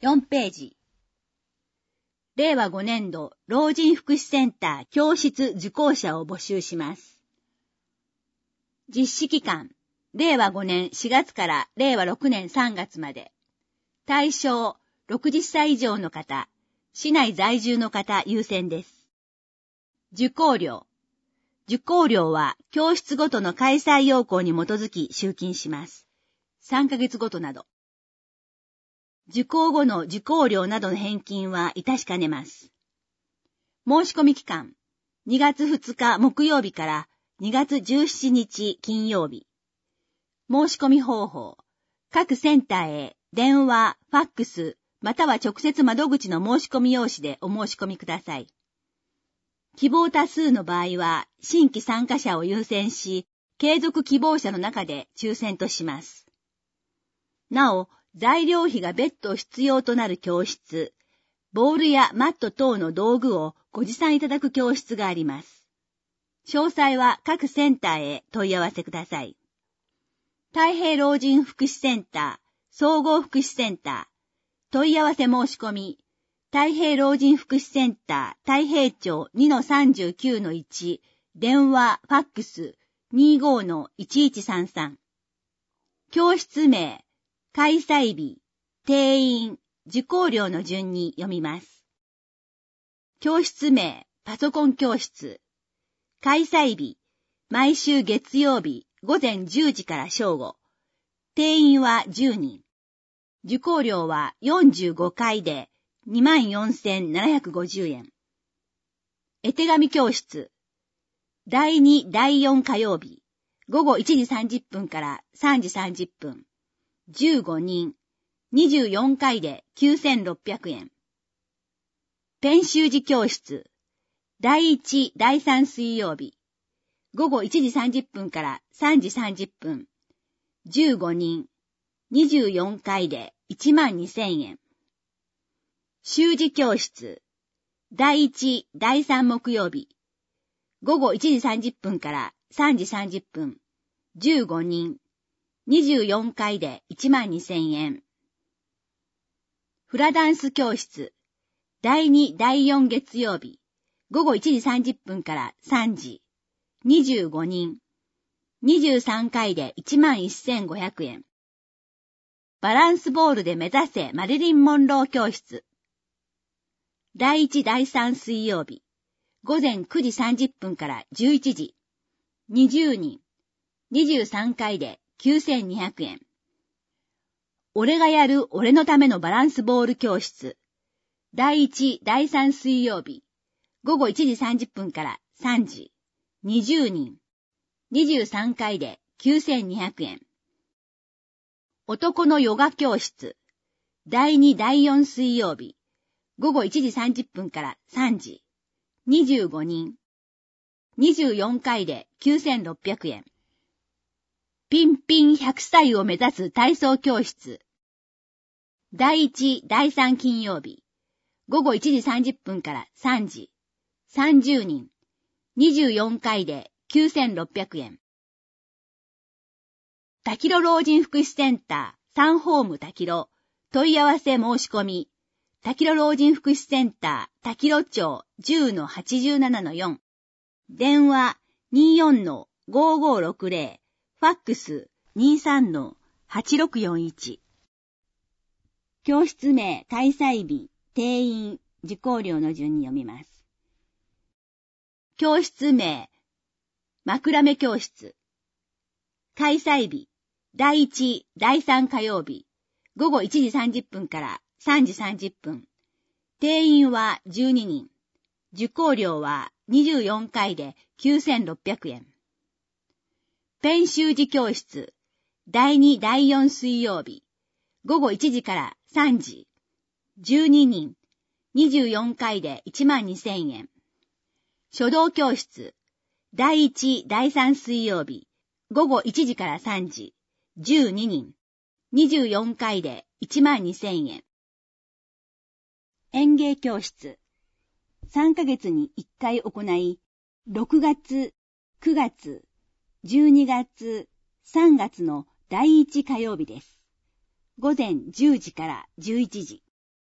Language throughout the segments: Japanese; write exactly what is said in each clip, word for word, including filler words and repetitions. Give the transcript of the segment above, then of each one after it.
よんページ。れいわごねんど老人福祉センター教室受講者を募集します。実施期間、れいわごねんしがつかられいわろくねんさんがつまで。対象、ろくじゅっさい以上の方、市内在住の方優先です。受講料。受講料は教室ごとの開催要項に基づき集金します。さんかげつごとなど。受講後の受講料などの返金は致しかねます。申し込み期間、にがつふつか木曜日からにがつじゅうしちにち金曜日。申し込み方法、各センターへ電話、ファックス、または直接窓口の申し込み用紙でお申し込みください。希望多数の場合は、新規参加者を優先し、継続希望者の中で抽選とします。なお、材料費が別途必要となる教室、ボールやマット等の道具をご持参いただく教室があります。詳細は各センターへ問い合わせください。太平老人福祉センター、総合福祉センター、問い合わせ申し込み、太平老人福祉センター、太平町 にのさんじゅうきゅうのいち、電話、ファックス にじゅうごのいちいちさんさん。教室名、開催日、定員、受講料の順に読みます。教室名、パソコン教室。開催日、毎週月曜日、ごぜんじゅうじから正午。定員はじゅうにん。受講料はよんじゅうごかいで にまんよんせんななひゃくごじゅうえん。絵手紙教室。だいに、だいよん火曜日、ごごいちじさんじゅっぷんからさんじさんじゅっぷん。じゅうごにん。にじゅうよんかいできゅうせんろっぴゃくえん。ペン習字教室。だいいち、だいさん水曜日。ごごいちじさんじゅっぷんからさんじさんじゅっぷん。じゅうごにん。にじゅうよんかいでいちまんにせんえん。習字教室。だいいち、だいさん木曜日。ごごいちじさんじゅっぷんからさんじさんじゅっぷん。じゅうごにん。にじゅうよんかいでいちまんにせんえん。フラダンス教室。だいに、だいよん月曜日。ごごいちじさんじゅっぷんからさんじ。にじゅうごにん。にじゅうさんかいでいちまんせんごひゃくえん。バランスボールで目指せマリリン・モンロー教室。だいいち、だいさん水曜日。ごぜんくじさんじゅっぷんからじゅういちじ。にじゅうにん。にじゅうさんかいできゅうせんにひゃくえん。俺がやる俺のためのバランスボール教室。だいいち、だいさん水曜日。ごごいちじさんじゅっぷんからさんじ。にじゅうにん。にじゅうさんかいできゅうせんにひゃくえん。男のヨガ教室。だいに、だいよん水曜日。ごごいちじさんじゅっぷんからさんじ。にじゅうごにん。にじゅうよんかいできゅうせんろっぴゃくえん。ピンピンひゃくさいを目指す体操教室。だいいち、だいさん金曜日。ごごいちじさんじゅっぷんからさんじ。さんじゅうにん。にじゅうよんかいできゅうせんろっぴゃくえん。滝路老人福祉センター、サンホーム滝路。問い合わせ申し込み。滝路老人福祉センター、滝路町 じゅうのはちじゅうななのよん。電話 にじゅうよんのごごろくぜろ。ファックス にじゅうさんのはちろくよんいち。教室名、開催日、定員、受講料の順に読みます。教室名、枕目教室。開催日、だいいち、だいさん火曜日。ごごいちじさんじゅっぷんからさんじさんじゅっぷん。定員はじゅうににん。受講料はにじゅうよんかいできゅうせんろっぴゃくえん。ペン習字教室。だいに、だいよん水曜日。ごごいちじからさんじ。じゅうににん。にじゅうよんかいでいちまんにせんえん。書道教室。だいいち、だいさん水曜日。ごごいちじからさんじ。じゅうににん。にじゅうよんかいでいちまんにせんえん。園芸教室。さんかげつにいっかい行い、ろくがつ、くがつ、じゅうにがつ、さんがつのだいいち火曜日です。ごぜんじゅうじからじゅういちじ。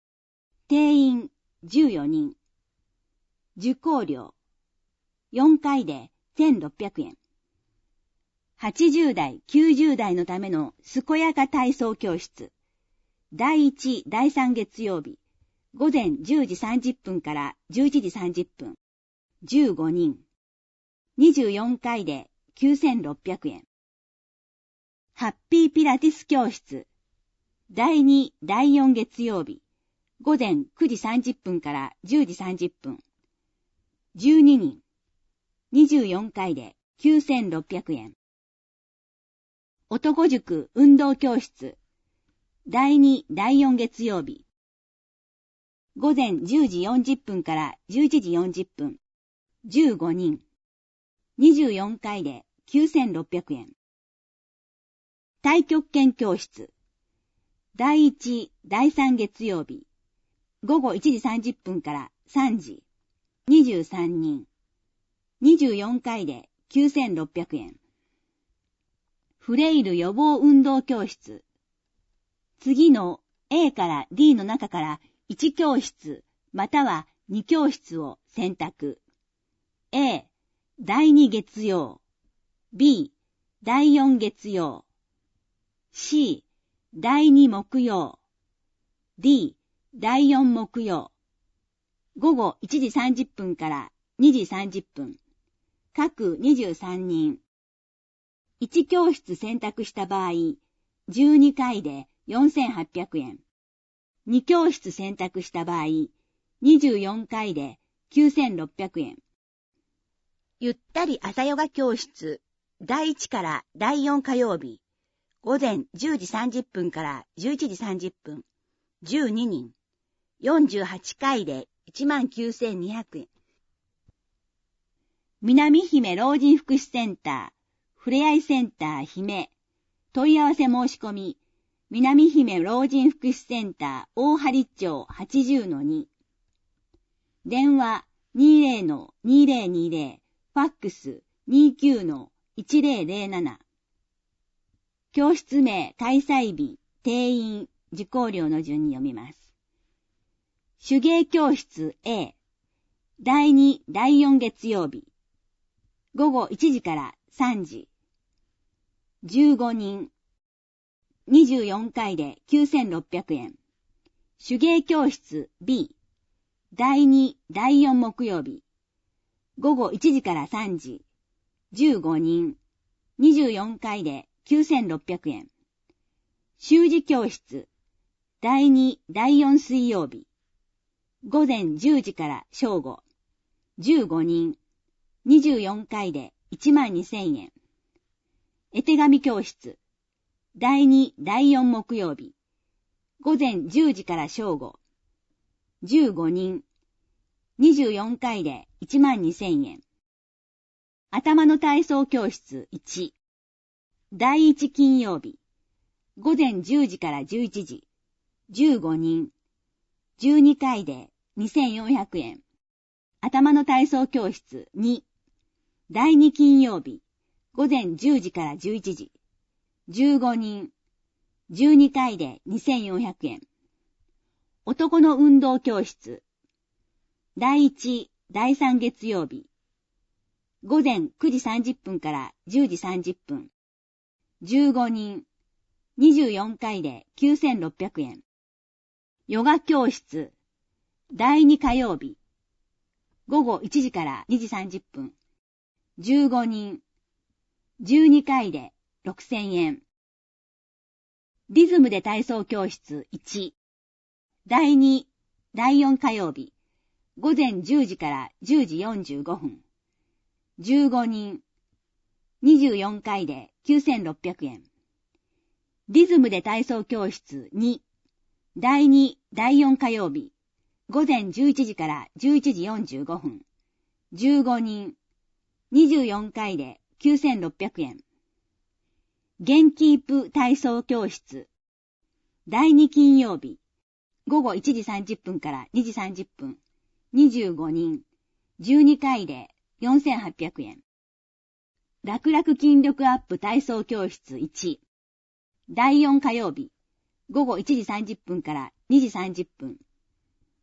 定員じゅうよにん。受講料よんかいでせんろっぴゃくえん。はちじゅうだい、きゅうじゅうだいのための健やか体操教室。だいいち、だいさん月曜日、午前じゅうじさんじゅっぷんからじゅういちじさんじゅっぷん。じゅうごにん。にじゅうよんかいできゅうせんろっぴゃくえん。ハッピーピラティス教室。だいに、だいよん月曜日、午前くじさんじゅっぷんからじゅうじさんじゅっぷん。じゅうににん。にじゅうよんかいできゅうせんろっぴゃくえん。男塾運動教室。だいに、だいよん月曜日。午前じゅうじよんじゅっぷんからじゅういちじよんじゅっぷん。じゅうごにん。にじゅうよんかいできゅうせんろっぴゃくえん。太極拳教室。だいいち、だいさん月曜日。午後いちじさんじゅっぷんからさんじ。にじゅうさんにん。にじゅうよんかいできゅうせんろっぴゃくえん。フレイル予防運動教室。次の A から D の中からいち教室またはに教室を選択。A、だいに月曜。B、だいよん月曜。C、だいに木曜。D、だいよん木曜。午後いちじさんじゅっぷんからにじさんじゅっぷん。各にじゅうさんにん。いち教室選択した場合、じゅうにかいでよんせんはっぴゃくえん。に教室選択した場合、にじゅうよんかいできゅうせんろっぴゃくえん。ゆったり朝ヨガ教室。だいいちからだいよん火曜日。午前じゅうじさんじゅっぷんからじゅういちじさんじゅっぷん。じゅうににん。よんじゅうはちかいでいちまんきゅうせんにひゃくえん。南姫老人福祉センター、ふれあいセンター姫。問い合わせ申し込み。南姫老人福祉センター大針町 はちじゅうのに。電話 にじゅうのにせんにじゅう。ファックス にじゅうきゅうのいちぜろぜろなな。教室名、開催日、定員、受講料の順に読みます。手芸教室 A。だいに、だいよん月曜日。午後いちじからさんじ。じゅうごにん。にじゅうよんかいできゅうせんろっぴゃくえん。手芸教室 B。だいに、だいよん木曜日。午後いちじからさんじ。じゅうごにん。にじゅうよんかいできゅうせんろっぴゃくえん。習字教室。だいに、だいよん水曜日。午前じゅうじから正午。じゅうごにん。にじゅうよんかいでいちまんにせんえん。絵手紙教室。だいに、だいよん木曜日。午前じゅうじから正午。じゅうごにん。にじゅうよんかいでいちまんにせんえん。頭の体操教室いち。だいいち金曜日。午前じゅうじからじゅういちじ。じゅうごにん。じゅうにかいでにせんよんひゃくえん。頭の体操教室に。だいに金曜日。午前じゅうじからじゅういちじ。じゅうごにん。じゅうにかいでにせんよんひゃくえん。男の運動教室。だいいち、だいさん月曜日。午前くじさんじゅっぷんからじゅうじさんじゅっぷん。じゅうごにん。にじゅうよんかいできゅうせんろっぴゃくえん。ヨガ教室。だいに火曜日。午後いちじからにじさんじゅっぷん。じゅうごにん。じゅうにかいでろくせんえん。リズムで体操教室いち。だいに、だいよん火曜日。午前じゅうじからじゅうじよんじゅうごふん。じゅうごにん。にじゅうよんかいできゅうせんろっぴゃくえん。リズムで体操教室に。だいに、だいよん火曜日。午前じゅういちじからじゅういちじよんじゅうごふん。じゅうごにん。にじゅうよんかいできゅうせんろっぴゃくえん。ゲンキープ体操教室。だいに金曜日。午後いちじさんじゅっぷんからにじさんじゅっぷん。にじゅうごにん。じゅうにかいでよんせんはっぴゃくえん。楽々筋力アップ体操教室いち。だいよん火曜日。午後いちじさんじゅっぷんからにじさんじゅっぷん。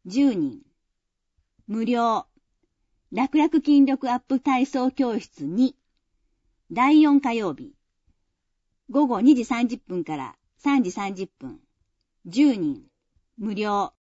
じゅうにん。無料。楽々筋力アップ体操教室に。だいよん火曜日。午後にじさんじゅっぷんからさんじさんじゅっぷん。じゅうにん。無料。